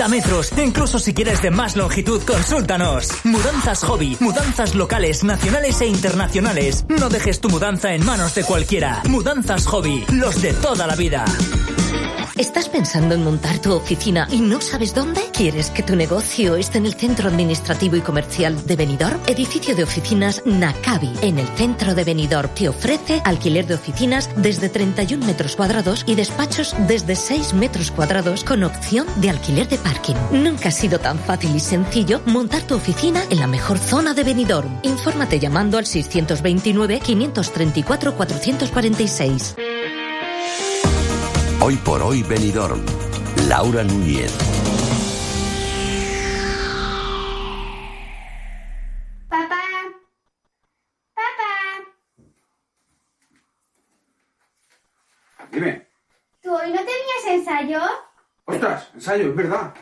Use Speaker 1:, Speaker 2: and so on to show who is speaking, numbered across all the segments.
Speaker 1: 30 metros. Incluso si quieres de más longitud, consúltanos. Mudanzas Hobby. Mudanzas locales, nacionales e internacionales. No dejes tu mudanza en manos de cualquiera. Mudanzas Hobby. Los de toda la vida.
Speaker 2: ¿Estás pensando en montar tu oficina y no sabes dónde? ¿Quieres que tu negocio esté en el centro administrativo y comercial de Benidorm? Edificio de oficinas Nakabi, en el centro de Benidorm. Te ofrece alquiler de oficinas desde 31 metros cuadrados y despachos desde 6 metros cuadrados con opción de alquiler de parking. Nunca ha sido tan fácil y sencillo montar tu oficina en la mejor zona de Benidorm. Infórmate llamando al 629 534 446.
Speaker 3: Hoy por hoy Benidorm. Laura Núñez.
Speaker 4: Papá.
Speaker 5: Dime.
Speaker 4: ¿Tú hoy no tenías ensayo?
Speaker 5: ¡Ostras! Ensayo, es verdad.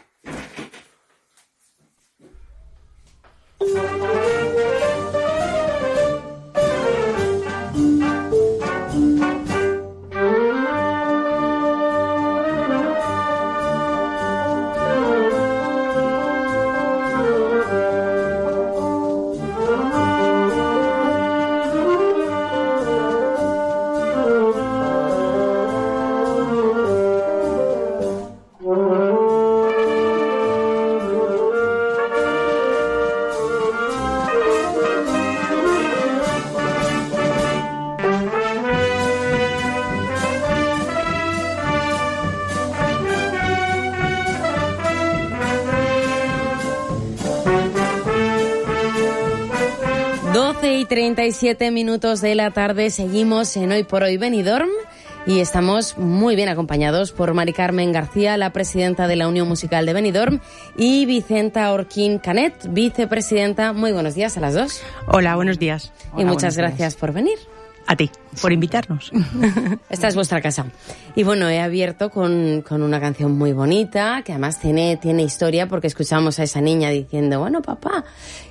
Speaker 6: Y 37 minutos de la tarde, seguimos en Hoy por Hoy Benidorm y estamos muy bien acompañados por Mari Carmen García, la presidenta de la Unión Musical de Benidorm, y Vicenta Orquín Canet, vicepresidenta. Muy buenos días a las dos.
Speaker 7: Hola, buenos días.
Speaker 6: Y
Speaker 7: Hola,
Speaker 6: muchas gracias por venir.
Speaker 7: A ti, por invitarnos.
Speaker 6: Esta es vuestra casa. Y bueno, he abierto con una canción muy bonita, que además tiene historia, porque escuchamos a esa niña diciendo, bueno, papá.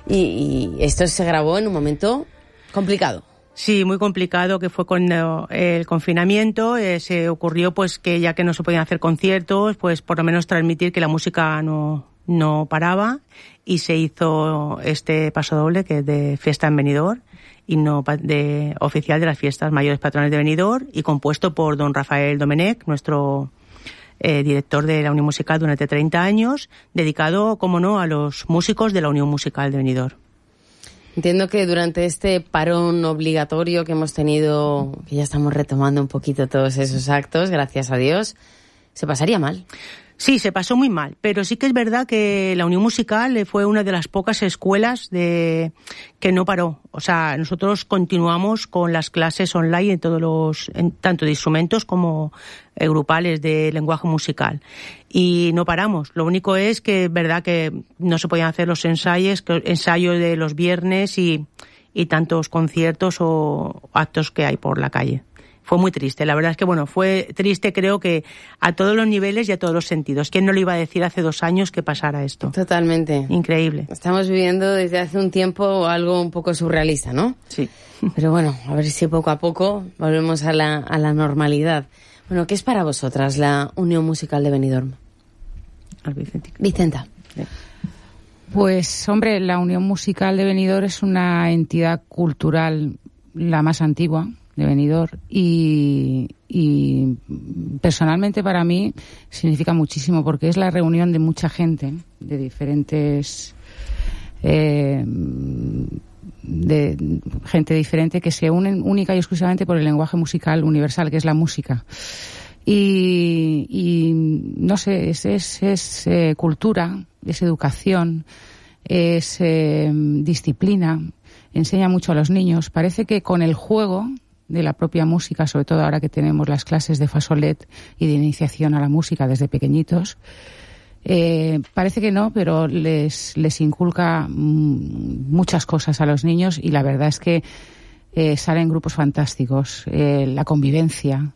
Speaker 6: Y esto se grabó en un momento complicado.
Speaker 7: Sí, muy complicado, que fue con el confinamiento. Se ocurrió pues que ya que no se podían hacer conciertos, pues por lo menos transmitir que la música no paraba, y se hizo este paso doble, que es de Fiesta en Benidorm, himno oficial de las fiestas mayores patronales de Benidorm, y compuesto por don Rafael Domenech, nuestro director de la Unión Musical durante 30 años, dedicado, como no, a los músicos de la Unión Musical de Benidorm.
Speaker 6: Entiendo que durante este parón obligatorio que hemos tenido, que ya estamos retomando un poquito todos esos actos, gracias a Dios, se pasaría mal.
Speaker 7: Sí, se pasó muy mal, pero sí que es verdad que la Unión Musical fue una de las pocas escuelas que no paró. O sea, nosotros continuamos con las clases online tanto de instrumentos como grupales de lenguaje musical. Y no paramos. Lo único es que es verdad que no se podían hacer los ensayos de los viernes y tantos conciertos o actos que hay por la calle. Fue muy triste. La verdad es que, bueno, fue triste, creo que a todos los niveles y a todos los sentidos. ¿Quién no lo iba a decir hace 2 años que pasara esto?
Speaker 6: Totalmente.
Speaker 7: Increíble.
Speaker 6: Estamos viviendo desde hace un tiempo algo un poco surrealista, ¿no?
Speaker 7: Sí.
Speaker 6: Pero bueno, a ver si poco a poco volvemos a la normalidad. Bueno, ¿qué es para vosotras la Unión Musical de Benidorm? Vicenta.
Speaker 8: Pues, hombre, la Unión Musical de Benidorm es una entidad cultural la más antigua de Benidorm y personalmente para mí significa muchísimo, porque es la reunión de mucha gente de diferentes de gente diferente que se unen única y exclusivamente por el lenguaje musical universal, que es la música. Y no sé, es cultura, es educación, es disciplina, enseña mucho a los niños. Parece que con el juego de la propia música, sobre todo ahora que tenemos las clases de fa sol let y de iniciación a la música desde pequeñitos, parece que no, pero les inculca muchas cosas a los niños, y la verdad es que salen grupos fantásticos, la convivencia,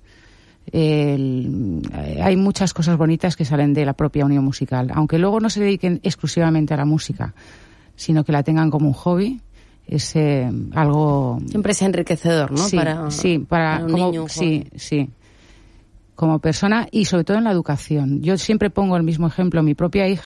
Speaker 8: hay muchas cosas bonitas que salen de la propia Unión Musical, aunque luego no se dediquen exclusivamente a la música, sino que la tengan como un hobby. Es algo
Speaker 6: siempre es enriquecedor, ¿no?
Speaker 8: Sí, para un niño, sí, como persona, y sobre todo en la educación. Yo siempre pongo el mismo ejemplo. Mi propia hija